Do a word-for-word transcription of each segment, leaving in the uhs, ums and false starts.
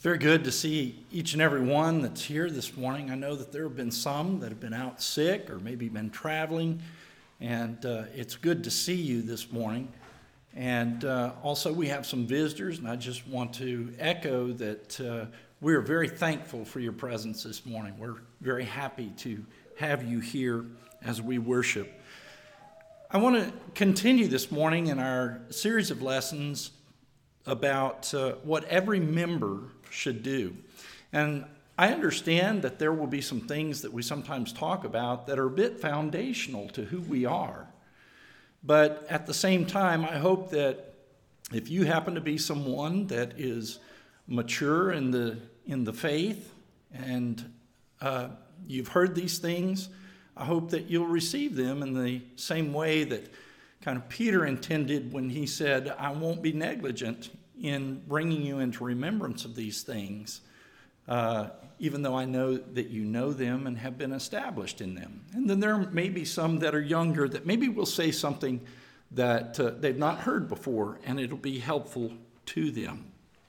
Very good to see each and every one that's here this morning. I know that there have been some that have been out sick or maybe been traveling, and uh, it's good to see you this morning. And uh, also we have some visitors, and I just want to echo that uh, we're very thankful for your presence this morning. We're very happy to have you here as we worship. I want to continue this morning in our series of lessons about uh, what every member should do. And I understand that there will be some things that we sometimes talk about that are a bit foundational to who we are. But at the same time, I hope that if you happen to be someone that is mature in the in the faith and uh, you've heard these things, I hope that you'll receive them in the same way that kind of Peter intended when he said, I won't be negligent in bringing you into remembrance of these things, uh, even though I know that you know them and have been established in them. And then there may be some that are younger that maybe will say something that uh, they've not heard before, and it'll be helpful to them.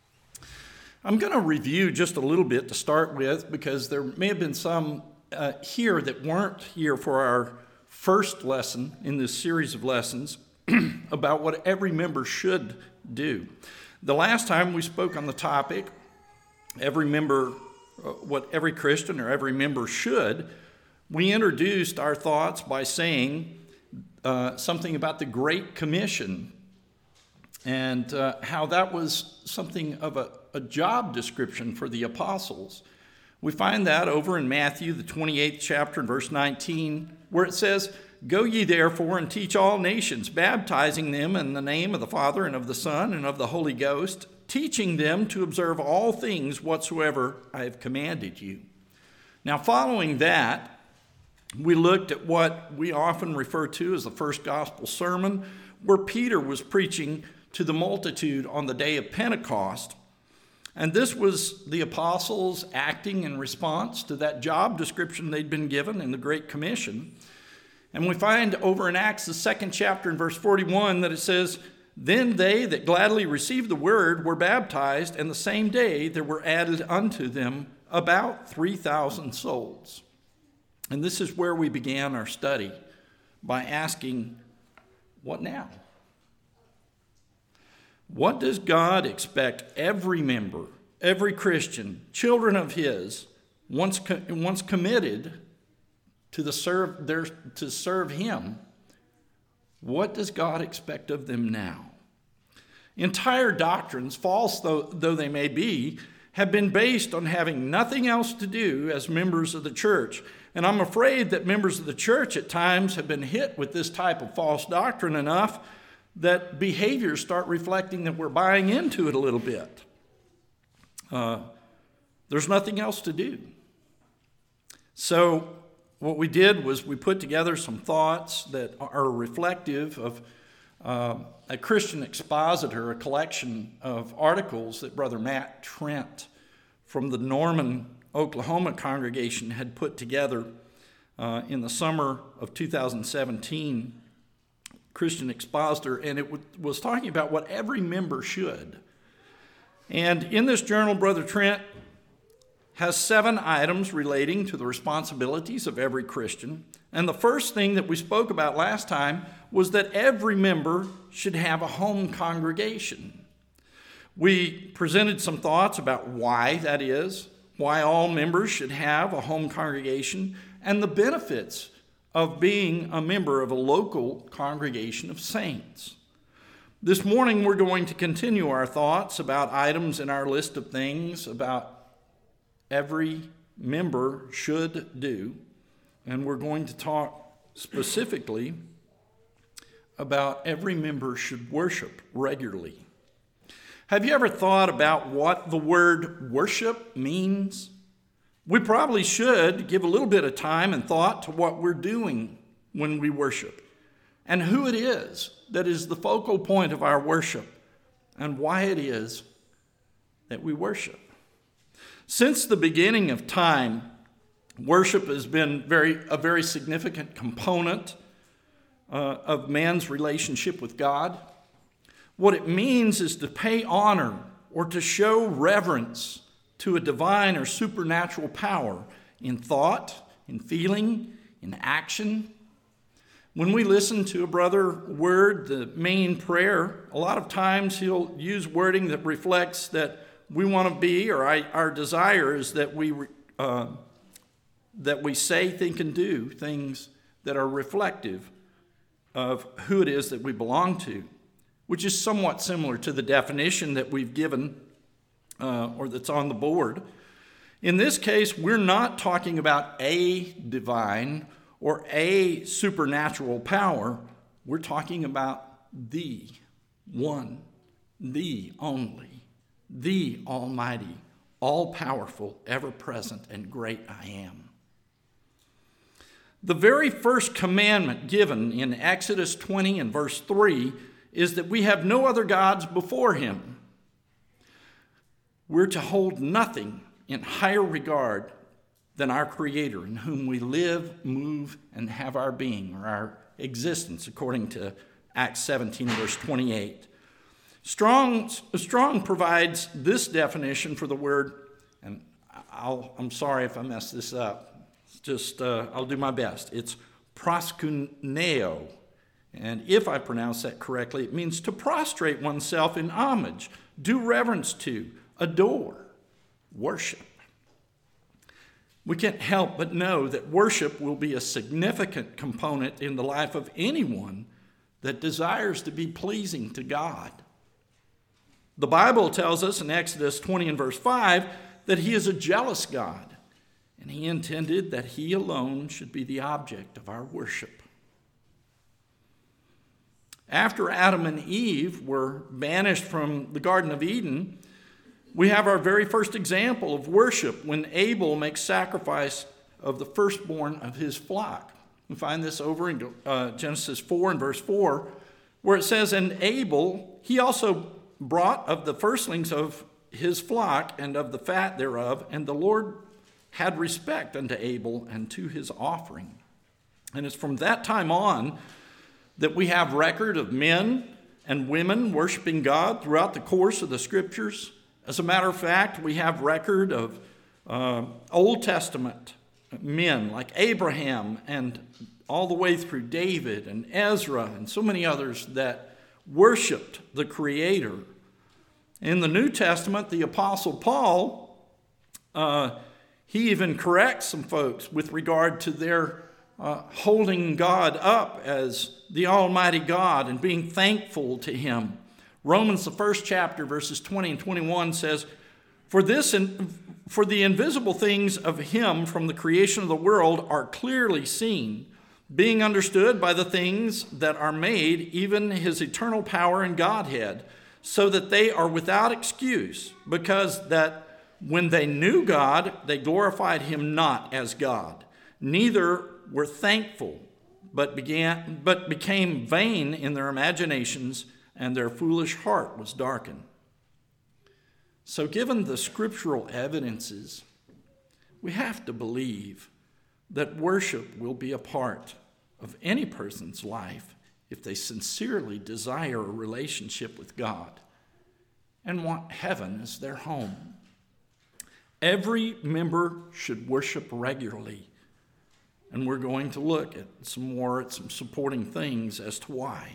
I'm going to review just a little bit to start with, because there may have been some uh, here that weren't here for our first lesson in this series of lessons about what every member should do. The last time we spoke on the topic, every member, what every Christian or every member should, we introduced our thoughts by saying uh, something about the Great Commission and uh, how that was something of a, a job description for the apostles. We find that over in Matthew, the twenty-eighth chapter, and verse nineteen, where it says, Go ye therefore and teach all nations, baptizing them in the name of the Father and of the Son and of the Holy Ghost, teaching them to observe all things whatsoever I have commanded you. Now, following that, we looked at what we often refer to as the first gospel sermon, where Peter was preaching to the multitude on the day of Pentecost. And this was the apostles acting in response to that job description they'd been given in the Great Commission. And we find over in Acts, the second chapter, in verse forty-one, that it says, Then they that gladly received the word were baptized, and the same day there were added unto them about three thousand souls. And this is where we began our study by asking, what now? What does God expect every member, every Christian, children of his, once, once committed to the serve their, to serve him, what does God expect of them now? Entire doctrines, false though, though they may be, have been based on having nothing else to do as members of the church. And I'm afraid that members of the church at times have been hit with this type of false doctrine enough that behaviors start reflecting that we're buying into it a little bit. Uh, there's nothing else to do. So what we did was we put together some thoughts that are reflective of uh, a Christian expositor, a collection of articles that Brother Matt Trent from the Norman, Oklahoma congregation had put together uh, in the summer of two thousand seventeen, Christian expositor, and it w- was talking about what every member should. And in this journal, Brother Trent has seven items relating to the responsibilities of every Christian. And the first thing that we spoke about last time was that every member should have a home congregation. We presented some thoughts about why that is, why all members should have a home congregation, and the benefits of being a member of a local congregation of saints. This morning we're going to continue our thoughts about items in our list of things about every member should do, and we're going to talk specifically about every member should worship regularly. Have you ever thought about what the word worship means? We probably should give a little bit of time and thought to what we're doing when we worship and who it is that is the focal point of our worship and why it is that we worship. Since the beginning of time, worship has been very a very significant component uh, of man's relationship with God. What it means is to pay honor or to show reverence to a divine or supernatural power in thought, in feeling, in action. When we listen to a brother word the main prayer, a lot of times he'll use wording that reflects that we want to be, or I, our desire is that we uh, that we say, think, and do things that are reflective of who it is that we belong to, which is somewhat similar to the definition that we've given uh, or that's on the board. In this case, we're not talking about a divine or a supernatural power. We're talking about the one, the only, the almighty, all-powerful, ever-present, and great I am. The very first commandment given in Exodus twenty and verse three is that we have no other gods before him. We're to hold nothing in higher regard than our Creator, in whom we live, move, and have our being, or our existence, according to Acts seventeen, verse twenty-eight. Strong, Strong provides this definition for the word, and I'll, I'm sorry if I mess this up. It's just, uh, I'll do my best. It's proskuneo, and if I pronounce that correctly, it means to prostrate oneself in homage, do reverence to, adore, worship. We can't help but know that worship will be a significant component in the life of anyone that desires to be pleasing to God. The Bible tells us in Exodus twenty and verse five that he is a jealous God, and he intended that he alone should be the object of our worship. After Adam and Eve were banished from the Garden of Eden, we have our very first example of worship when Abel makes sacrifice of the firstborn of his flock. We find this over in uh, Genesis four and verse four, where it says, "And Abel, he also brought of the firstlings of his flock and of the fat thereof, and the Lord had respect unto Abel and to his offering." And it's from that time on that we have record of men and women worshiping God throughout the course of the Scriptures. As a matter of fact, we have record of uh, Old Testament men like Abraham and all the way through David and Ezra and so many others that worshiped the Creator. In the New Testament, the Apostle Paul, uh, he even corrects some folks with regard to their uh, holding God up as the Almighty God and being thankful to him. Romans, the first chapter, verses twenty and twenty-one says, For this, in, for the invisible things of him from the creation of the world are clearly seen, being understood by the things that are made, even his eternal power and Godhead, so that they are without excuse, because that when they knew God, they glorified him not as God, neither were thankful, but began, but became vain in their imaginations, and their foolish heart was darkened. So given the scriptural evidences, we have to believe that worship will be a part of any person's life if they sincerely desire a relationship with God and want heaven as their home. Every member should worship regularly, and we're going to look at some more at some supporting things as to why.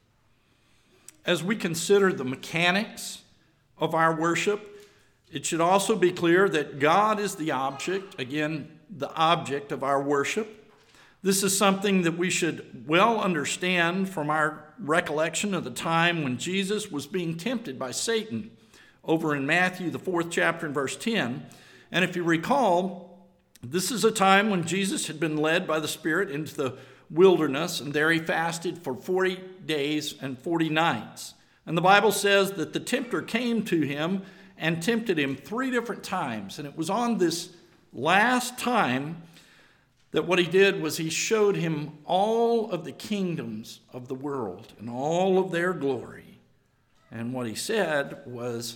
As we consider the mechanics of our worship, it should also be clear that God is the object, again, the object of our worship. This is something that we should well understand from our recollection of the time when Jesus was being tempted by Satan over in Matthew, the fourth chapter and verse ten. And if you recall, this is a time when Jesus had been led by the Spirit into the wilderness, and there he fasted for forty days and forty nights. And the Bible says that the tempter came to him and tempted him three different times. And it was on this last time that what he did was he showed him all of the kingdoms of the world and all of their glory. And what he said was,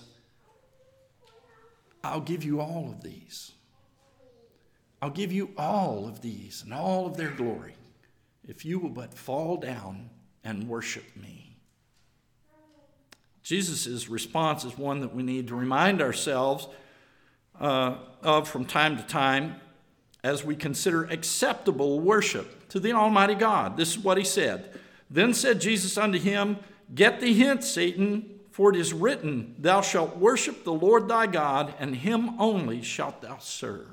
I'll give you all of these. I'll give you all of these and all of their glory if you will but fall down and worship me. Jesus' response is one that we need to remind ourselves uh, of from time to time as we consider acceptable worship to the Almighty God. This is what he said. Then said Jesus unto him, Get thee hence, Satan, for it is written, Thou shalt worship the Lord thy God, and him only shalt thou serve.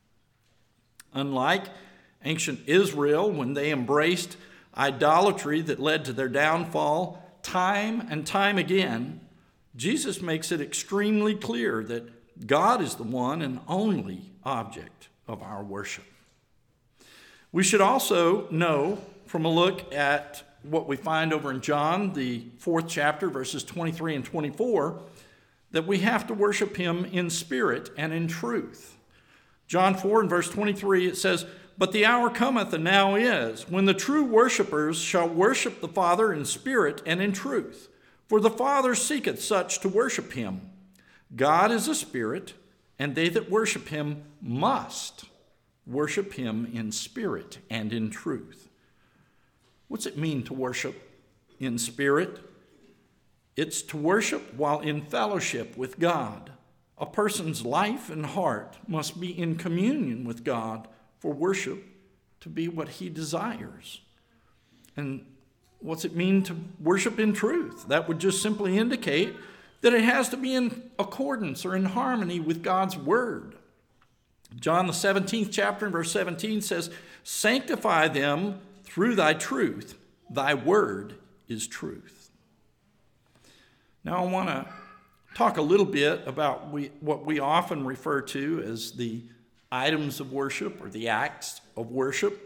Unlike ancient Israel, when they embraced idolatry that led to their downfall time and time again, Jesus makes it extremely clear that God is the one and only object of our worship. We should also know from a look at what we find over in John, the fourth chapter, verses twenty-three and twenty-four, that we have to worship him in spirit and in truth. John four and verse twenty-three, it says, But the hour cometh, and now is, when the true worshipers shall worship the Father in spirit and in truth. For the Father seeketh such to worship him. God is a spirit, and they that worship him must worship him in spirit and in truth. What's it mean to worship in spirit? It's to worship while in fellowship with God. A person's life and heart must be in communion with God for worship to be what he desires. And what's it mean to worship in truth? That would just simply indicate that it has to be in accordance or in harmony with God's word. John the seventeenth chapter and verse seventeen says, Sanctify them through thy truth. Thy word is truth. Now I want to talk a little bit about we, what we often refer to as the items of worship or the acts of worship.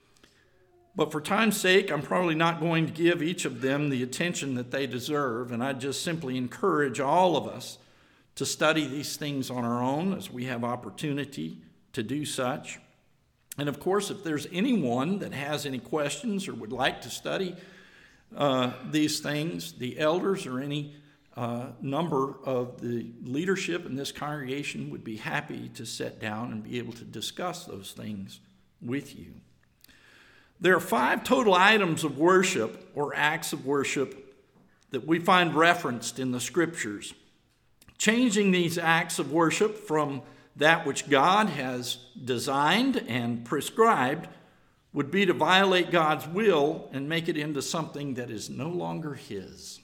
But for time's sake, I'm probably not going to give each of them the attention that they deserve, and I just simply encourage all of us to study these things on our own as we have opportunity to do such. And of course, if there's anyone that has any questions or would like to study uh, these things, the elders or any uh, number of the leadership in this congregation would be happy to sit down and be able to discuss those things with you. There are five total items of worship or acts of worship that we find referenced in the scriptures. Changing these acts of worship from that which God has designed and prescribed would be to violate God's will and make it into something that is no longer his.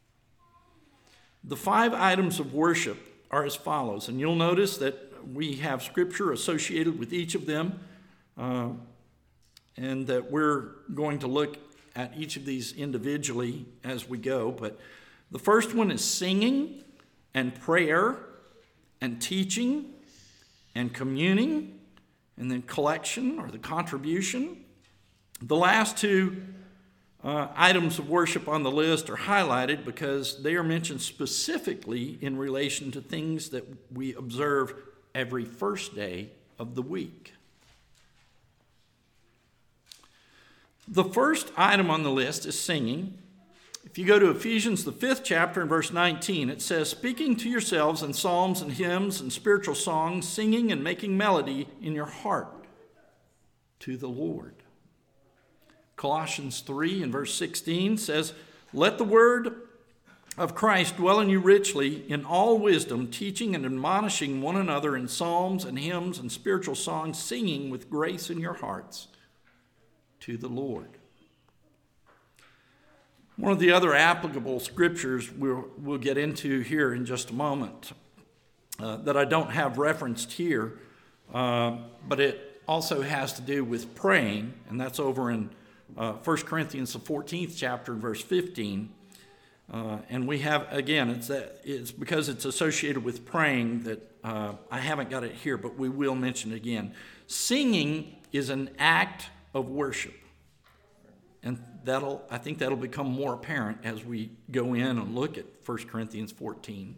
The five items of worship are as follows, and you'll notice that we have scripture associated with each of them, uh, and that we're going to look at each of these individually as we go. But the first one is singing and prayer and teaching and communing, and then collection or the contribution. The last two uh, items of worship on the list are highlighted because they are mentioned specifically in relation to things that we observe every first day of the week. The first item on the list is singing. If you go to Ephesians, the fifth chapter, and verse nineteen, it says, Speaking to yourselves in psalms and hymns and spiritual songs, singing and making melody in your heart to the Lord. Colossians three and verse sixteen says, Let the word of Christ dwell in you richly in all wisdom, teaching and admonishing one another in psalms and hymns and spiritual songs, singing with grace in your hearts to the Lord. One of the other applicable scriptures we'll, we'll get into here in just a moment uh, that I don't have referenced here, uh, but it also has to do with praying, and that's over in uh, First Corinthians, the fourteenth chapter, verse fifteen. Uh, and we have, again, it's, that, it's because it's associated with praying that uh, I haven't got it here, but we will mention it again. Singing is an act of worship. And that'll, I think that'll become more apparent as we go in and look at First Corinthians fourteen.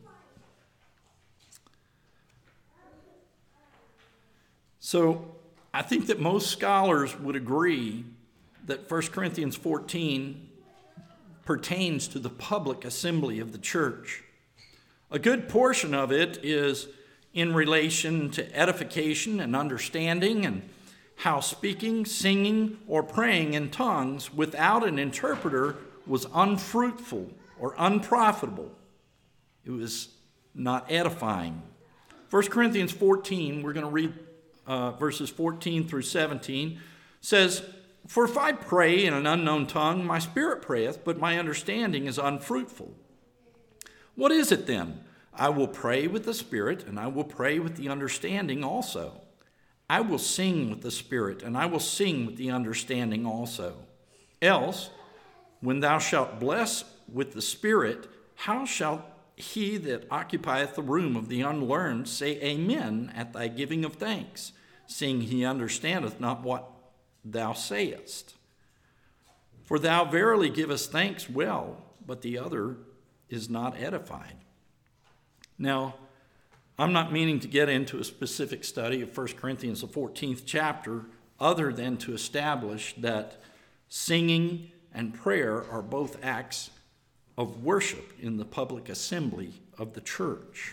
So I think that most scholars would agree that First Corinthians fourteen pertains to the public assembly of the church. A good portion of it is in relation to edification and understanding, and how speaking, singing, or praying in tongues without an interpreter was unfruitful or unprofitable. It was not edifying. First Corinthians fourteen, we're going to read uh, verses fourteen through seventeen, says, "For if I pray in an unknown tongue, my spirit prayeth, but my understanding is unfruitful. What is it then? I will pray with the spirit, and I will pray with the understanding also. I will sing with the spirit, and I will sing with the understanding also. Else, when thou shalt bless with the spirit, how shalt he that occupieth the room of the unlearned say amen at thy giving of thanks, seeing he understandeth not what thou sayest? For thou verily givest thanks well, but the other is not edified." Now, I'm not meaning to get into a specific study of First Corinthians, the fourteenth chapter, other than to establish that singing and prayer are both acts of worship in the public assembly of the church.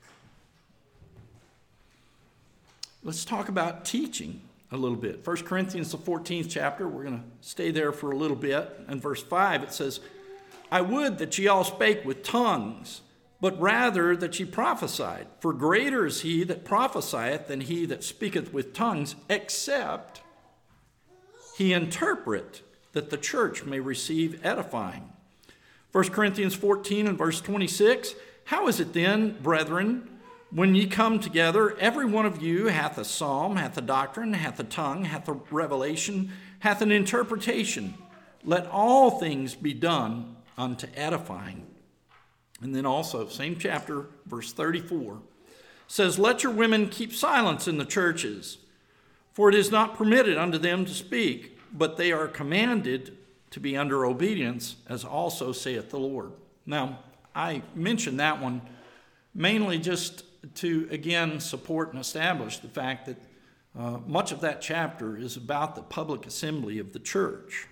Let's talk about teaching a little bit. First Corinthians, the fourteenth chapter, we're going to stay there for a little bit. In verse five, it says, "I would that ye all spake with tongues, but rather that ye prophesied. For greater is he that prophesieth than he that speaketh with tongues, except he interpret, that the church may receive edifying." First Corinthians fourteen and verse twenty-six, "How is it then, brethren, when ye come together, every one of you hath a psalm, hath a doctrine, hath a tongue, hath a revelation, hath an interpretation? Let all things be done unto edifying." And then also, same chapter, verse thirty-four, says, "Let your women keep silence in the churches, for it is not permitted unto them to speak, but they are commanded to be under obedience, as also saith the Lord." Now, I mentioned that one mainly just to, again, support and establish the fact that uh, much of that chapter is about the public assembly of the church,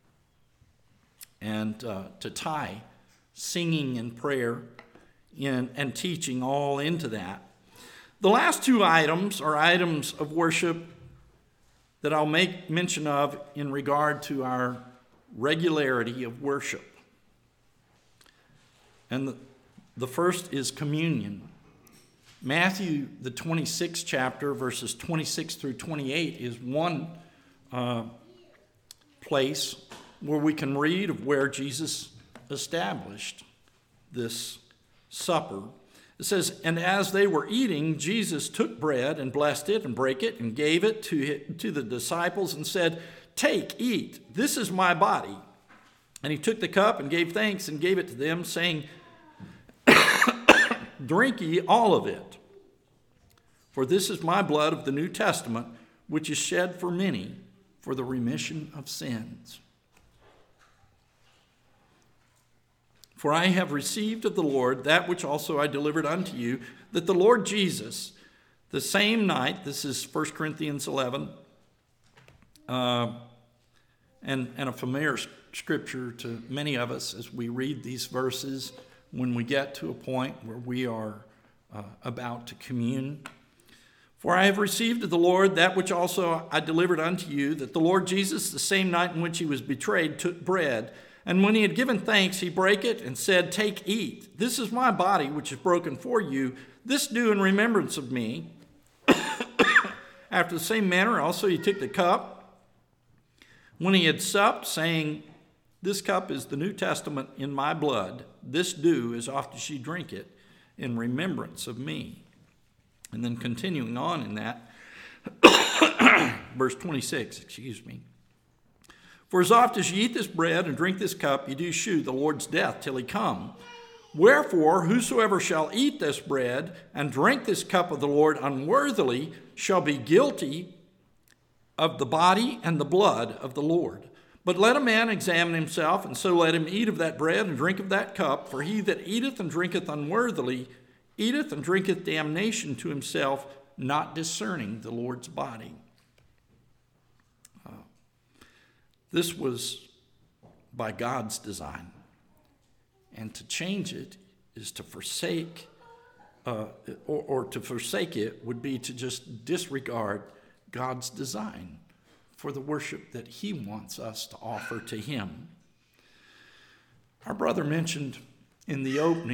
and uh, to tie singing and prayer in, and teaching all into that. The last two items are items of worship that I'll make mention of in regard to our regularity of worship. And the, the first is communion. Matthew, the twenty-sixth chapter, verses twenty-six through twenty-eight, is one uh, place where we can read of where Jesus established this supper. It says, "And as they were eating, Jesus took bread and blessed it and brake it and gave it to, to the disciples and said, Take, eat, this is my body. And he took the cup and gave thanks and gave it to them, saying, Drink ye all of it. For this is my blood of the New Testament, which is shed for many for the remission of sins. For I have received of the Lord that which also I delivered unto you, that the Lord Jesus, the same night," this is First Corinthians eleven, uh, and, and a familiar scripture to many of us as we read these verses when we get to a point where we are uh, about to commune. "For I have received of the Lord that which also I delivered unto you, that the Lord Jesus, the same night in which he was betrayed, took bread. And when he had given thanks, he brake it and said, Take, eat. This is my body, which is broken for you. This do in remembrance of me. After the same manner also he took the cup, when he had supped, saying, This cup is the New Testament in my blood. This do as oft as ye drink it in remembrance of me." And then continuing on in that, verse twenty-six, excuse me. "For as oft as ye eat this bread and drink this cup, ye do shew the Lord's death till he come. Wherefore, whosoever shall eat this bread and drink this cup of the Lord unworthily shall be guilty of the body and the blood of the Lord. But let a man examine himself, and so let him eat of that bread and drink of that cup. For he that eateth and drinketh unworthily eateth and drinketh damnation to himself, not discerning the Lord's body." Uh, this was by God's design. And to change it is to forsake, uh, or, or to forsake it would be to just disregard God's design for the worship that he wants us to offer to him. Our brother mentioned in the opening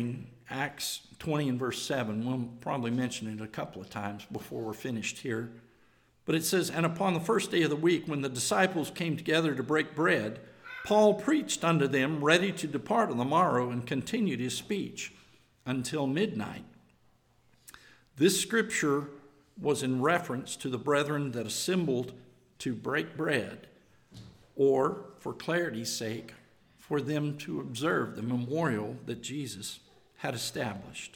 Acts twenty and verse seven. We'll probably mention it a couple of times before we're finished here. But it says, "And upon the first day of the week, when the disciples came together to break bread, Paul preached unto them, ready to depart on the morrow, and continued his speech until midnight." This scripture was in reference to the brethren that assembled to break bread, or, for clarity's sake, for them to observe the memorial that Jesus had established.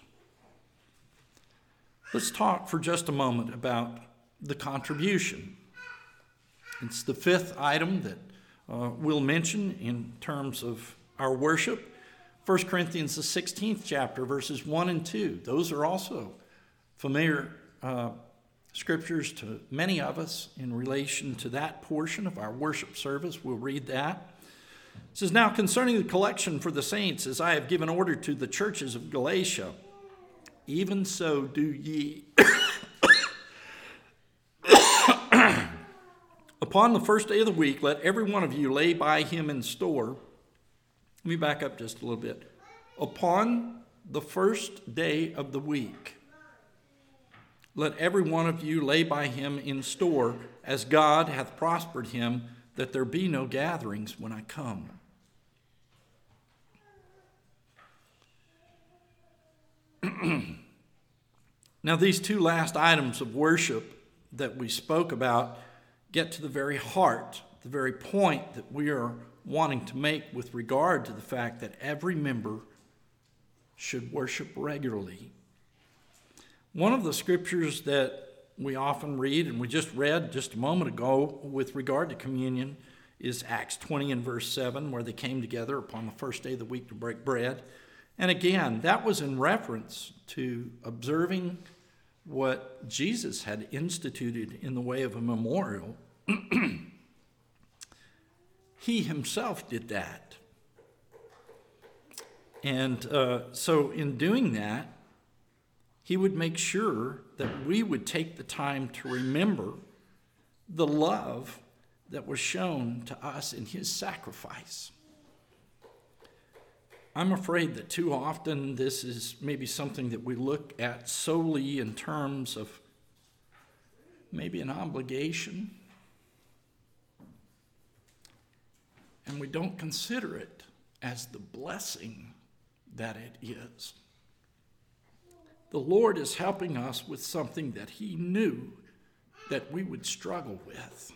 Let's talk for just a moment about the contribution. It's the fifth item that uh, we'll mention in terms of our worship. First Corinthians, the sixteenth chapter, verses one and two. Those are also familiar uh, scriptures to many of us in relation to that portion of our worship service. We'll read that. It says, "Now concerning the collection for the saints, as I have given order to the churches of Galatia, even so do ye. Upon the first day of the week, let every one of you lay by him in store." Let me back up just a little bit. Upon the first day of the week, let every one of you lay by him in store, as God hath prospered him, that there be no gatherings when I come. Now, these two last items of worship that we spoke about get to the very heart, the very point that we are wanting to make with regard to the fact that every member should worship regularly. One of the scriptures that we often read, and we just read just a moment ago with regard to communion, is Acts twenty and verse seven, where they came together upon the first day of the week to break bread. And again, that was in reference to observing what Jesus had instituted in the way of a memorial. He himself did that. And uh, so in doing that, he would make sure that we would take the time to remember the love that was shown to us in his sacrifice. I'm afraid that too often this is maybe something that we look at solely in terms of maybe an obligation, and we don't consider it as the blessing that it is. The Lord is helping us with something that he knew that we would struggle with.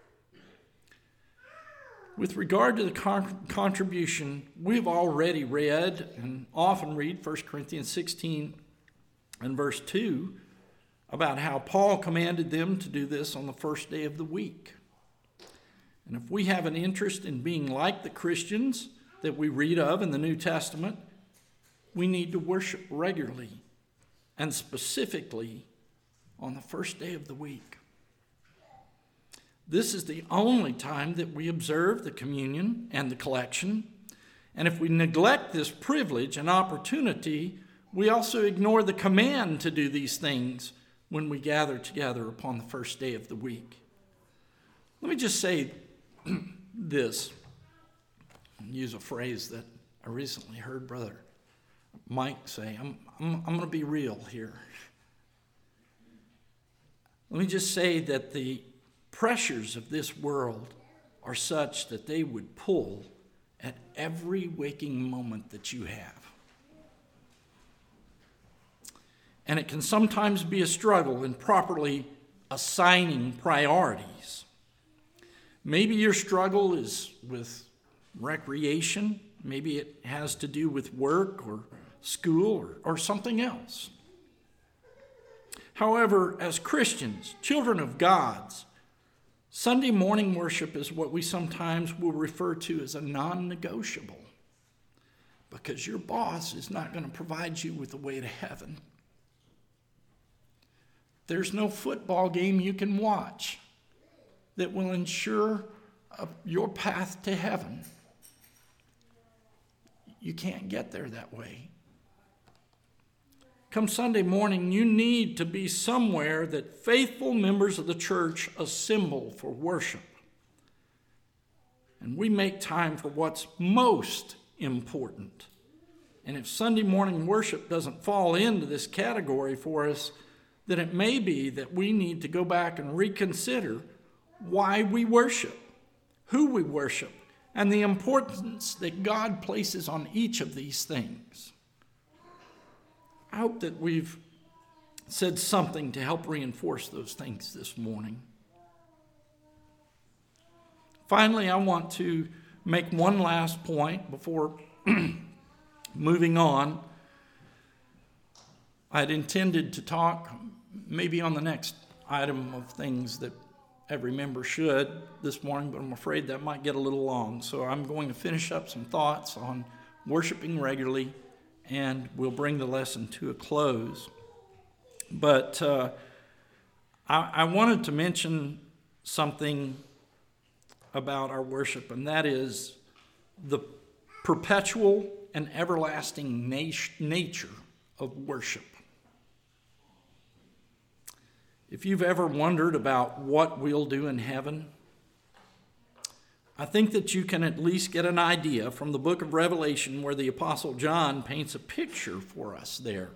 With regard to the con- contribution, we've already read and often read First Corinthians sixteen and verse two about how Paul commanded them to do this on the first day of the week. And if we have an interest in being like the Christians that we read of in the New Testament, we need to worship regularly, and specifically on the first day of the week. This is the only time that we observe the communion and the collection. And if we neglect this privilege and opportunity, we also ignore the command to do these things when we gather together upon the first day of the week. Let me just say this, and use a phrase that I recently heard Brother Mike say. I'm, I'm, I'm going to be real here. Let me just say that the pressures of this world are such that they would pull at every waking moment that you have. And it can sometimes be a struggle in properly assigning priorities. Maybe your struggle is with recreation. Maybe it has to do with work or school or, or something else. However, as Christians, children of God's, Sunday morning worship is what we sometimes will refer to as a non-negotiable, because your boss is not going to provide you with the way to heaven. There's no football game you can watch that will ensure a, your path to heaven. You can't get there that way. Come Sunday morning, you need to be somewhere that faithful members of the church assemble for worship. And we make time for what's most important And if Sunday morning worship doesn't fall into this category for us, then it may be that we need to go back and reconsider why we worship, who we worship, and the importance that God places on each of these things. I hope that we've said something to help reinforce those things this morning. Finally, I want to make one last point before moving on. I had intended to talk maybe on the next item of things that every member should this morning, but I'm afraid that might get a little long. So I'm going to finish up some thoughts on worshiping regularly, and we'll bring the lesson to a close. But uh, I, I wanted to mention something about our worship, and that is the perpetual and everlasting nat- nature of worship. If you've ever wondered about what we'll do in heaven, I think that you can at least get an idea from the book of Revelation, where the Apostle John paints a picture for us there.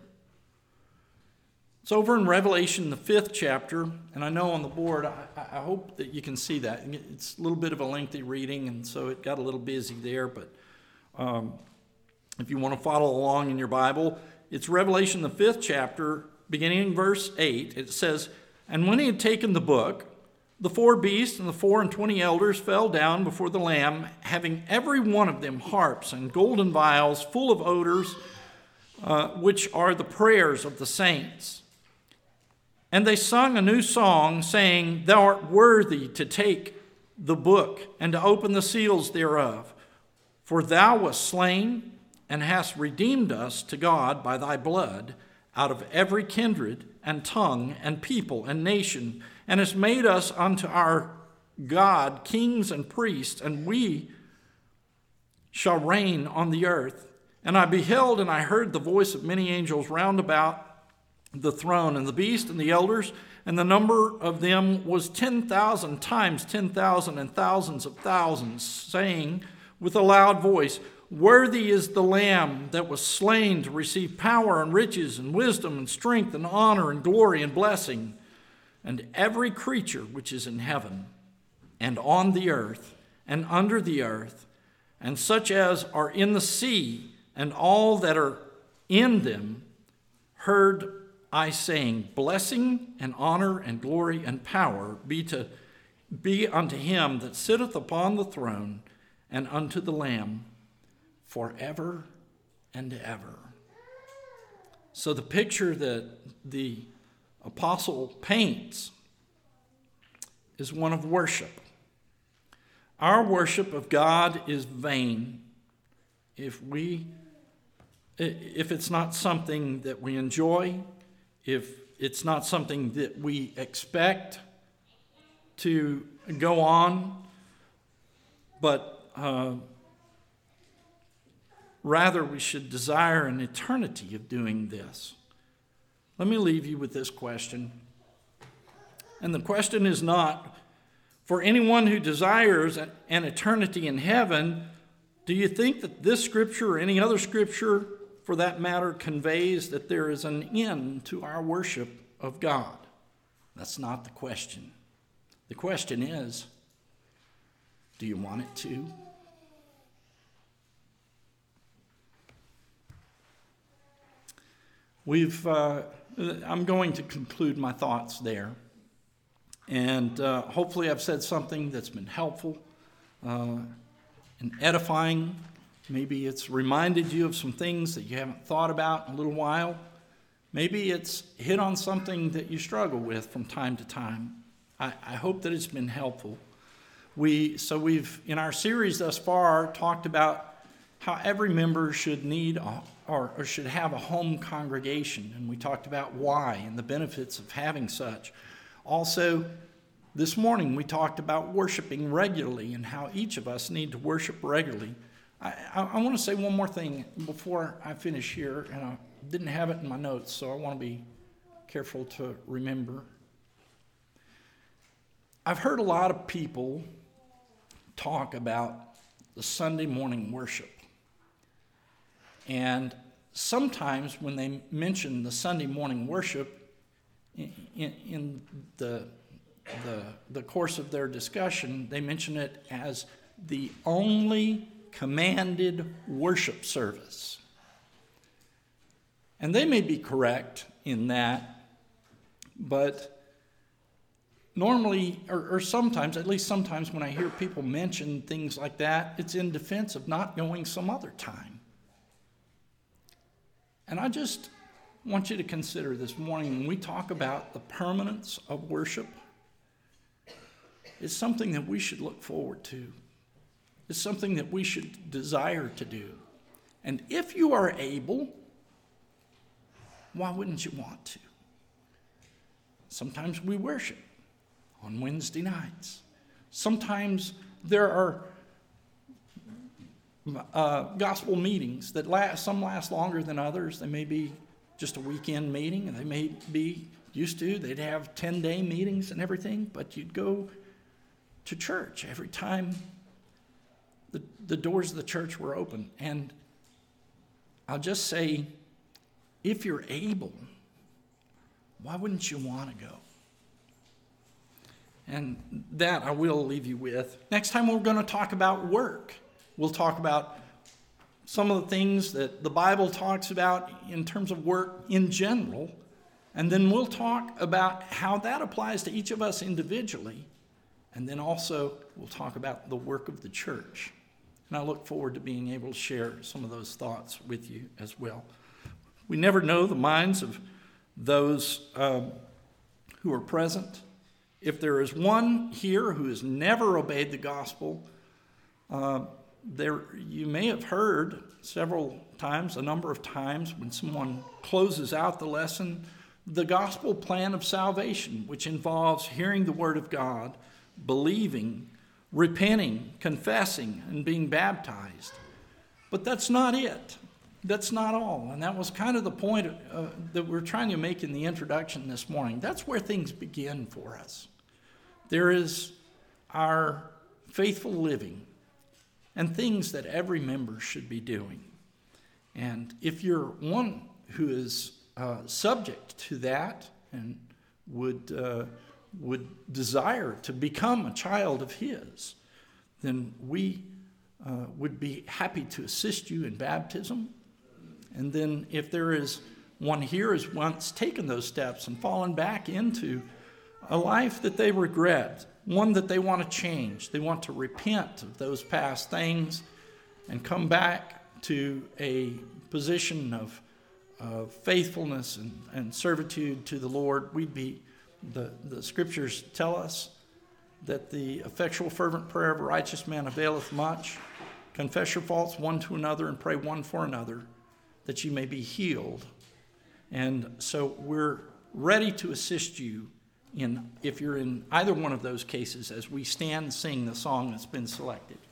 It's over in Revelation, the fifth chapter, and I know on the board, I, I hope that you can see that. It's a little bit of a lengthy reading, and so it got a little busy there, but um, if you want to follow along in your Bible, it's Revelation, the fifth chapter, beginning in verse eight. It says, "And when he had taken the book, the four beasts and the four and twenty elders fell down before the Lamb, having every one of them harps and golden vials full of odors, uh, which are the prayers of the saints. And they sung a new song, saying, Thou art worthy to take the book and to open the seals thereof. For thou wast slain and hast redeemed us to God by thy blood out of every kindred and tongue and people and nation, and hast made us unto our God kings and priests, and we shall reign on the earth. And I beheld and I heard the voice of many angels round about the throne, and the beast and the elders, and the number of them was ten thousand times ten thousand and thousands of thousands, saying with a loud voice, Worthy is the Lamb that was slain to receive power and riches and wisdom and strength and honor and glory and blessing. And every creature which is in heaven and on the earth and under the earth, and such as are in the sea and all that are in them, heard I saying, Blessing and honor and glory and power be to be unto him that sitteth upon the throne and unto the Lamb forever and ever. So the picture that the apostle paints is one of worship. Our worship of God is vain if we, if it's not something that we enjoy, if it's not something that we expect to go on, but uh, rather we should desire an eternity of doing this. Let me leave you with this question. And the question is not, for anyone who desires an eternity in heaven, do you think that this scripture or any other scripture, for that matter, conveys that there is an end to our worship of God? That's not the question. The question is, do you want it to? We've, uh, I'm going to conclude my thoughts there. And uh, hopefully I've said something that's been helpful uh, and edifying. Maybe it's reminded you of some things that you haven't thought about in a little while. Maybe it's hit on something that you struggle with from time to time. I, I hope that it's been helpful. We so we've, in our series thus far, talked about how every member should need a, or, or should have a home congregation. And we talked about why and the benefits of having such. Also, this morning we talked about worshiping regularly and how each of us need to worship regularly. I, I, I want to say one more thing before I finish here, and I didn't have it in my notes, so I want to be careful to remember. I've heard a lot of people talk about the Sunday morning worship. And sometimes when they mention the Sunday morning worship in, in, in the, the, the course of their discussion, they mention it as the only commanded worship service. And they may be correct in that, but normally, or, or sometimes, at least sometimes when I hear people mention things like that, it's in defense of not going some other time. And I just want you to consider this morning, when we talk about the permanence of worship, it's something that we should look forward to. It's something that we should desire to do. And if you are able, why wouldn't you want to? Sometimes we worship on Wednesday nights. Sometimes there are uh, gospel meetings that last, some last longer than others. They may be just a weekend meeting, and they may be used to, they'd have ten-day meetings and everything, but you'd go to church every time the, the doors of the church were open. And I'll just say, if you're able, why wouldn't you want to go? And that I will leave you with. Next time we're going to talk about work. We'll talk about some of the things that the Bible talks about in terms of work in general. And then we'll talk about how that applies to each of us individually. And then also we'll talk about the work of the church. And I look forward to being able to share some of those thoughts with you as well. We never know the minds of those um, who are present. If there is one here who has never obeyed the gospel, uh, there you may have heard several times, a number of times, when someone closes out the lesson, the gospel plan of salvation, which involves hearing the word of God, believing, repenting, confessing, and being baptized. But that's not it. That's not all. And that was kind of the point uh, that we're trying to make in the introduction this morning. That's where things begin for us. There is our faithful living and things that every member should be doing. And if you're one who is uh, subject to that and would, uh, would desire to become a child of his, then we uh, would be happy to assist you in baptism. And then if there is one here who's once taken those steps and fallen back into a life that they regret, one that they want to change, they want to repent of those past things and come back to a position of, of faithfulness and, and servitude to the Lord, we'd be, the, the scriptures tell us that the effectual fervent prayer of a righteous man availeth much. Confess your faults one to another and pray one for another, that you may be healed. And so we're ready to assist you in if you're in either one of those cases as we stand and sing the song that's been selected.